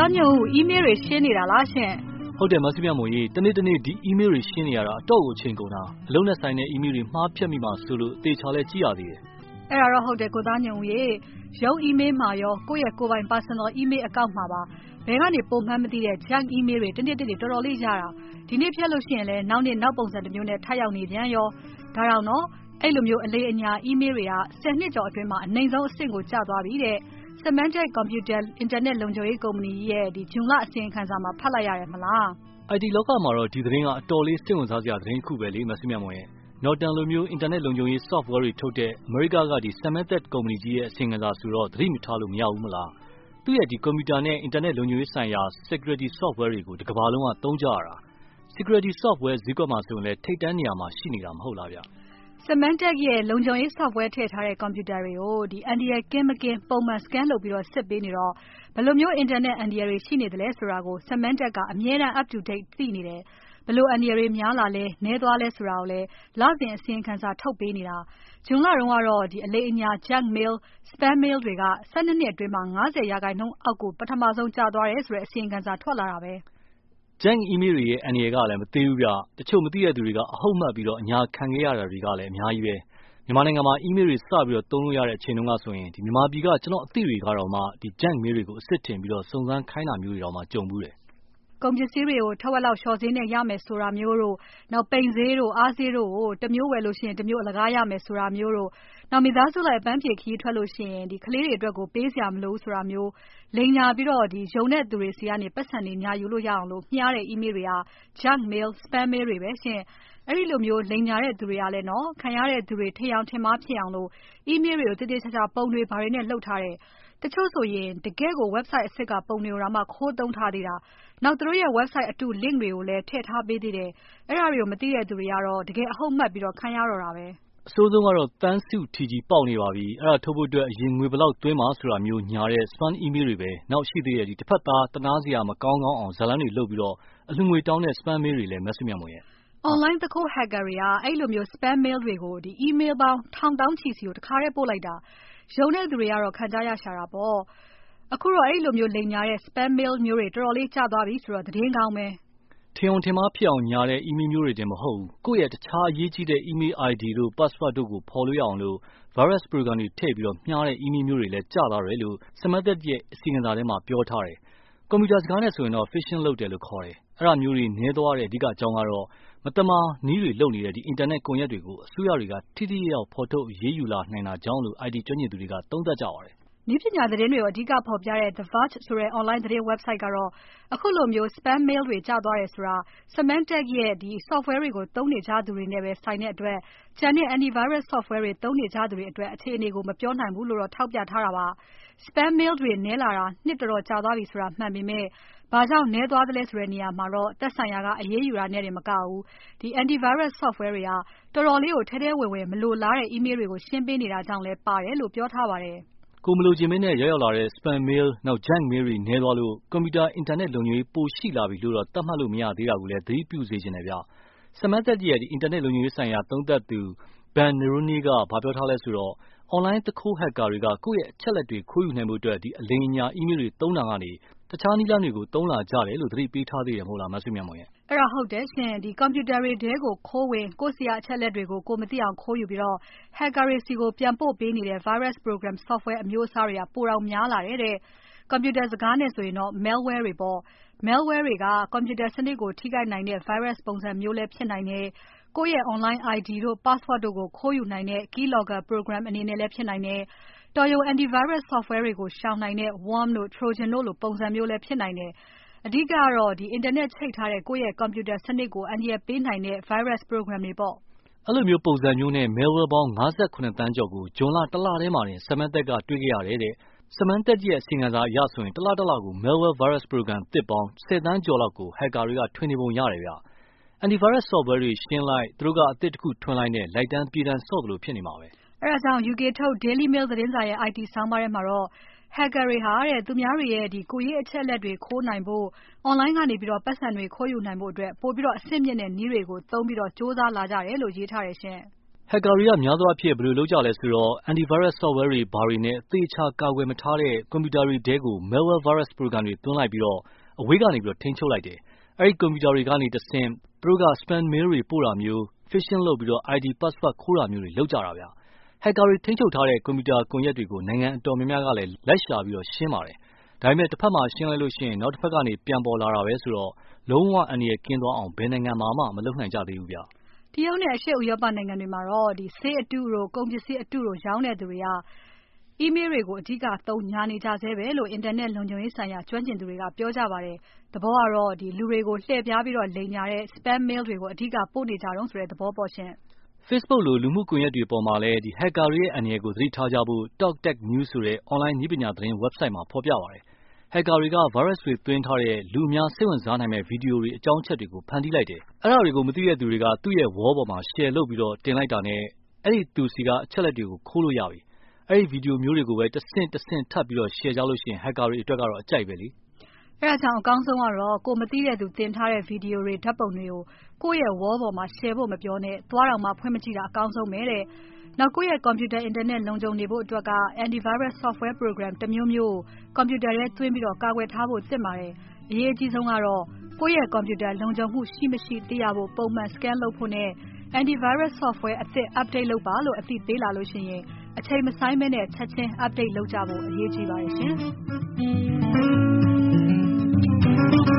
သားညို့ email တွေရှင်းနေတာလားရှင်ဟုတ်တယ်မဆီမြမို့ကြီးတနေ့ဒီ email တွေရှင်းနေရတာအတော့ကိုအချိန်ကုန်တာအလုံးနဲ့ဆိုင်တဲ့ email တွေမှားဖြတ်မိမှဆိုလို့အသေးချာလဲကြည့်ရသေးတယ်အဲ့ဒါတော့ဟုတ်တယ်ကိုသားညို့ရေရုံး email မှာရောကိုယ့်ရဲ့ကိုယ်ပိုင် personal email account မှာပါဘယ်ကနေပုံမှန်မသိတဲ့ junk email တွေတနေ့တော်တော်လေးရတာဒီနေ့ဖြတ်လို့ရှိရင်လဲနောက်နေ့နောက်ပုံစံတစ်မျိုးနဲ့ထပ်ရောက်နေပြန်ရောဒါတော့နော်အဲ့လိုမျိုးအလေးအညာ email တွေက10နှစ်ကျော်အတွင်းမှာအနိုင်ဆုံးအဆင့်ကိုကျသွားပြီတဲ့ Symantec Computer Internet လုံခြုံရေးကုမ္ပဏီရဲ့ဒီဂျွန်လအစီရင်ခံစာမှာဖတ်လိုက်ရတယ်မလား IT လောကမှာတော့ဒီသတင်းကအတော်လေးစိတ်ဝင်စားစရာသတင်းတစ်ခုပဲလေမဆီမြမို့ရဲ့ Norton လိုမျိုး internet လုံခြုံရေး software တွေထုတ်တဲ့ America ကဒီ Symantec ကုမ္ပဏီကြီးရဲ့အစီရင်ခံစာဆိုတော့သတိမထားလို့မရဘူးမလားသူ့ရဲ့ဒီ computer နဲ့ internet လုံခြုံရေးဆိုင်ရာ security software တွေကိုဒီကမ္ဘာလုံးကသုံးကြရတာ security software ဈေးကွက်မှာဆိုရင်လည်းထိပ်တန်းနေရာမှာရှိနေတာမဟုတ်လားဗျ Symantec ရဲ့လုံခြုံရေး software ထည့်ထားတဲ့ computer တွေကိုဒီအန္တရာယ်ကင်းမကင်းပုံမှန် scan လုပ်ပြီးတော့စစ်ပေးနေတော့ဘယ်လိုမျိုး internet အန္တရာယ်တွေရှိနေတယ်လဲဆိုတာကို Symantec ကအမြဲတမ်း up to date သိနေတယ်ဘယ်လိုအန္တရာယ်တွေများလာလဲနည်းသွားလဲဆိုတာကိုလည်းလစဉ်အစီရင်ခံစာထုတ်ပေးနေတာဂျွန်လတုန်းကတော့ဒီအလေးအညာ junk mail spam mail တွေက12နှစ်အတွင်းမှာ90%အောက်ကိုပထမဆုံးကျသွားတယ်ဆိုတဲ့အစီရင်ခံစာထွက်လာတာပဲ Junk email တွေရဲ့အန္တရာယ်ကလည်းမသေးဘူးဗျတချို့မသိတဲ့သူတွေကအဟုတ်မှတ်ပြီးတော့အညာခံခဲ့ရတာတွေကလည်းအများကြီးပဲမြန်မာနိုင်ငံမှာ email တွေစပြီးတော့သုံးလို့ရတဲ့အချိန်တုန်းကဆိုရင်ဒီမြန်မာပြည်ကကျွန်တော်အသိတွေကတော့မှဒီ junk mail တွေကိုအစ်စ်တင်ပြီးတော့စုံစမ်းခိုင်းတာမျိုးတွေတော့မှကြုံဘူးတယ်ကုန်ပစ္စည်းတွေကိုထက်ဝက်လောက်လျှော်ဈေးနဲ့ရမယ်ဆိုတာမျိုးတို့နောက်ပိန်ဈေးတို့အားဈေးတို့ကိုတစ်မျိုးဝယ်လို့ရှိရင်တစ်မျိုးအလကားရမယ်ဆိုတာမျိုးတို့နောက်မိသားစုလိုက်ပန်းဖြေခရီးထွက်လို့ရှိရင်ဒီကလေးတွေအတွက်ကိုပေးစရာမလိုဆိုတာမျိုးလိမ်ညာပြီးတော့ဒီယုံတဲ့သူတွေစီကနေပတ်စံတွေညာယူလို့ရအောင်လို့မျှတဲ့ email တွေက junk mail spam mail တွေပဲရှင်အဲ့ဒီလိုမျိုးလိမ်ညာတဲ့သူတွေကလည်းနော်ခံရတဲ့သူတွေထင်အောင်ထင်မှားဖြစ်အောင်လို့ email တွေကိုတိတိကျကျပုံတွေဘာတွေနဲ့လှုပ်ထားတယ်တချို့ဆိုရင်တကယ့်ကို website အစ်စ်ကပုံတွေကိုတော့မှခိုးသုံးထားသေးတာနောက်သူတို့ရဲ့ website အတု link တွေကိုလည်းထည့်ထားပေးသေးတယ်အဲ့ဒါတွေကိုမသိတဲ့သူတွေကတော့တကယ်အဟုတ်မှတ်ပြီးတော့ခံရတော့တာပဲအဆိုးဆုံးကတော့တန်းစုထီကြီးပေါက်နေပါပြီအဲ့ဒါထုတ်ဖို့အတွက်အရင်ငွေဘယ်လောက်သွင်းမှာဆိုတာမျိုးညာတဲ့ spam email တွေပဲနောက်ရှိသေးတဲ့ဒီတစ်ဖက်သားတနာစရာမကောင်းအောင်ဇာတ်လမ်းတွေလုပ်ပြီးတော့အလှငွေတောင်းတဲ့ spam mail တွေလည်း message မြန်မွေရဲ့ online တခု hacker တွေကအဲ့လိုမျိုး spam mail တွေကိုဒီ email ပေါင်းထောင်တောင်းချီစီကိုတခါတည်းပို့လိုက်တာယုံတဲ့သူတွေကတော့ခံကြရရှာတာပေါ့အခုတော့အဲ့လိုမျိုးလိမ်ညာတဲ့ spam mail မျိုးတွေတော်တော်လေးကျသွားပြီဆိုတော့သတင်းကောင်းပဲထင်အောင်ထင်မှားဖြစ်အောင်ညာတဲ့ email မျိုးတွေတင်မဟုတ်ဘူးကိုယ့်ရဲ့တခြားအရေးကြီးတဲ့ email ID တို့ password တို့ကိုဖော်လို့ရအောင်လို့ virus program တွေထည့်ပြီးတော့မှားတဲ့ email မျိုးတွေလည်းကျသွားတယ်လို့ Symantec ရဲ့အစီရင်ခံစာထဲမှာပြောထားတယ်ကွန်ပျူတာစကားနဲ့ဆိုရင်တော့ phishing လုပ်တယ်လို့ခေါ်တယ်အဲ့ဒါမျိုးတွေနည်းသွားတဲ့အဓိကအကြောင်းကတော့မတမာနည်းတွေလုပ်နေတဲ့ဒီ internet ကွန်ရက်တွေကိုအစိုးရတွေကထိထိရောက်ဖော်ထုတ်ရေးယူလာနိုင်တာကြောင်းလို့ IT ကျွမ်းကျင်သူတွေကသုံးသပ်ကြပါတယ်နည်းပညာသတင်းတွေကိုအဓိကဖော်ပြတဲ့ The Verge ဆိုတဲ့ online သတင်း website ကတော့အခုလိုမျိုး spam mail တွေကျသွားတယ်ဆိုတာ Symantec ရဲ့ဒီ software တွေကိုသုံးနေကြသူတွေနဲ့ပဲဆိုင်တဲ့အတွက်ကျန်တဲ့ antivirus software တွေသုံးနေကြသူတွေအတွက်အခြေအနေကိုမပြောနိုင်ဘူးလို့တော့ထောက်ပြထားတာပါ spam mail တွေနည်းလာတာနှစ်တော်တော်ကြာသွားပြီဆိုတာမှန်ပေမဲ့ဘာကြောင့်နည်းသွားသလဲဆိုတဲ့နေရာမှာတော့သက်ဆိုင်ရာကအရေးယူတာနဲ့တင်မကဘူးဒီ antivirus software တွေကတော်တော်လေးကိုထဲထဲဝင်ဝင်မလိုလားတဲ့ email တွေကိုရှင်းပေးနေတာကြောင့်လည်းပါတယ်လို့ပြောထားပါတယ်ကိုမလိုချင်မင်းနဲ့ရောက်လာတဲ့ spam mail နောက် junk mail တွေနည်းသွားလို့ကွန်ပျူတာ internet လုံခြုံရေးပိုရှိလာပြီလို့တော့သတ်မှတ်လို့မရသေးတာကိုလည်းသတိပြုစေချင်တယ်ဗျ။ Symantec ရဲ့ဒီ internet လုံခြုံရေးဆိုင်ရာသုံးသပ်သူ Ben Neroni ကဘာပြောထားလဲဆိုတော့ online သူခိုး hacker တွေကကိုယ့်ရဲ့အချက်လက်တွေခိုးယူနိုင်ဖို့အတွက်ဒီအလိမ်အညာ email တွေသုံးတာကနေတခြားနည်းလမ်းတွေကိုသုံးလာကြတယ်လို့သတိပေးထားသေးတယ်မဟုတ်လားမဆုမြတ်မောင်ရဲ့အဲ့ဒါဟုတ်တယ်ရှင်ဒီ computer တွေထဲကိုခိုးဝင်ကိုယ့်စီကအချက်လက်တွေကိုကိုမသိအောင်ခိုးယူပြီးတော့ hacker တွေစီကိုပြန်ပို့ပေးနေတဲ့ virus program software အမျိုးအစားတွေကပိုတောင်များလာတယ်တဲ့ computer စကားနဲ့ဆိုရင်တော့ malware တွေပေါ့ malware တွေက computer စနစ်ကိုထိခိုက်နိုင်တဲ့ virus ပုံစံမျိုးလည်းဖြစ်နိုင်တယ်ကိုယ့်ရဲ့ online ID တို့ password တို့ကိုခိုးယူနိုင်တဲ့ keylogger program အနေနဲ့လည်းဖြစ်နိုင်တယ်တော်ရုံ antivirus software တွေကိုရှောင်နိုင်တဲ့ worm တို့ trojan တို့လိုပုံစံမျိုးလည်းဖြစ်နိုင်တယ်အဓိကတော့ဒီ internet ချိတ်ထားတဲ့ကိုယ့်ရဲ့ computer စနစ်ကိုအန္တရာယ်ပေးနိုင်တဲ့ virus program တွေပေါ့အဲ့လိုမျိုးပုံစံမျိုးနဲ့ malware ပေါင်း58တန်းကျော်ကိုဂျွန်လတစ်လထဲမှာတင် Symantec ကတွေ့ခဲ့ရတယ်တဲ့ Symantec ရဲ့အစီရင်ခံစာအရဆိုရင်တစ်လကို malware virus program သစ်ပေါင်း10တန်းကျော်လောက်ကို hacker တွေကထွင်နေပုံရတယ်ဗျ။ antivirus software တွေရှင်းလိုက်သူတို့ကအသစ်တစ်ခုထွင်လိုက်နဲ့လိုက်တန်းပြေးတန်းဆော့သလိုဖြစ်နေမှာပဲအဲ့ဒါကြောင့် UK ထုတ် Daily Mail သတင်းစာရဲ့ IT ဆောင်းပါးထဲမှာတော့ hacker တွေဟာတဲ့သူများတွေရဲ့ဒီကိုယ်ရေးအချက်အလက်တွေခိုးနိုင်ဖို့ online ကနေပြီးတော့ပတ်စံတွေခိုးယူနိုင်ဖို့အတွက်ပိုပြီးတော့အဆင့်မြင့်တဲ့နည်းတွေကိုသုံးပြီးတော့စ조사လာကြတယ်လို့ရေးထားတယ်ရှင် Hacker တွေကများသောအားဖြင့်ဘယ်လိုလုပ်ကြလဲဆိုတော့ antivirus software တွေဘာတွေနဲ့အသေးချာကာကွယ်မထားတဲ့ကွန်ပျူတာတွေထဲကို malware virus program တွေသွင်းလိုက်ပြီးတော့အဝေးကနေပြီးတော့ထိန်းချုပ်လိုက်တယ်။အဲဒီကွန်ပျူတာတွေကနေတဆင့်သူတို့က spam mail တွေပို့တာမျိုး phishing လုပ်ပြီးတော့ ID password ခိုးတာမျိုးတွေလုပ်ကြတာဗျ။ Hacker တွေထိန်းချုပ်ထားတဲ့ကွန်ပျူတာကွန်ရက်တွေကိုနိုင်ငံအတော်များများကလည်းလိုက်ရှာပြီးတော့ရှင်းပါတယ်။ဒါပေမဲ့တစ်ဖက်မှာရှင်းလိုက်လို့ရှိရင်နောက်တစ်ဖက်ကနေပြန်ပေါ်လာတာပဲဆိုတော့လုံးဝအန္တရာယ်ကင်းသွားအောင်ဘယ်နိုင်ငံမှာမှမလုပ်နိုင်ကြသေးဘူးဗျ။တရုတ်နဲ့အရှေ့ဥရောပနိုင်ငံတွေမှာတော့ဆေးအတုတို့ကုန်ပစ္စည်းအတုတို့ရောင်းတဲ့သူတွေက email တွေကိုအဓိကသုံးညာနေကြဆဲပဲလို့ Internet လုံခြုံရေးဆိုင်ရာကျွမ်းကျင်သူတွေကပြောကြပါတယ်။သဘောကတော့လူတွေကိုလှည့်ပြားပြီးတော့လိမ်ညာတဲ့ spam mail တွေကိုအဓိကပို့နေကြတုန်းဆိုတဲ့သဘောပေါ့ရှင်။ Facebook လိုလူမှုကွန်ရက်တွေပေါ်မှာလည်းHacker တွေရဲ့အန္တရာယ်ကိုသတိထားကြဖို့ TalkTech News ဆိုတဲ့ online နည်းပညာသတင်း website မှာဖော်ပြပါတယ်။ Hacker တွေက virus တွေသွင်းထားတဲ့လူအများစိတ်ဝင်စားနိုင်မယ့်ဗီဒီယိုတွေအကြောင်းအချက်တွေကိုဖန်တီးလိုက်တယ်။အဲ့ဒါတွေကိုမသိတဲ့သူတွေကသူ့ရဲ့ wall ပေါ်မှာ share လုပ်ပြီးတော့တင်လိုက်တာနဲ့အဲ့ဒီသူစီကအချက်လက်တွေကိုခိုးလို့ရပြီ။အဲ့ဒီဗီဒီယိုမျိုးတွေကိုပဲတဆင့်ထပ်ပြီးတော့ share ကြလို့ရှိရင် Hacker တွေအတွက်ကတော့အကြိုက်ပဲလေ။အဲ့ဒါကြောင့်အကောင်းဆုံးကတော့ကိုမသိတဲ့သူတင်ထားတဲ့ဗီဒီယိုတွေဓာတ်ပုံတွေကိုကိုယ့်ရဲ့ wall ပေါ်မှာ share ဖို့မပြောနဲ့သွားတောင်မှဖွင့်မကြည့်တာအကောင်းဆုံးပဲတဲ့။နောက်ကိုယ့်ရဲ့ computer internet လုံခြုံနေဖို့အတွက်က antivirus software program တမျိုးမျိုးကို computer ထဲသွင်းပြီးတော့ကာကွယ်ထားဖို့သင့်ပါတယ်။အရေးအကြီးဆုံးကတော့ကိုယ့်ရဲ့ computer လုံခြုံမှုရှိမရှိသိရဖို့ပုံမှန် scan လုပ်ဖို့နဲ့ antivirus software အသစ် update လုပ်ပါလို့အသိပေးလာလို့ရှိရင်အချိန်မဆိုင်းဘဲနဲ့ချက်ချင်း update လုပ်ကြဖို့အရေးကြီးပါတယ်ရှင်။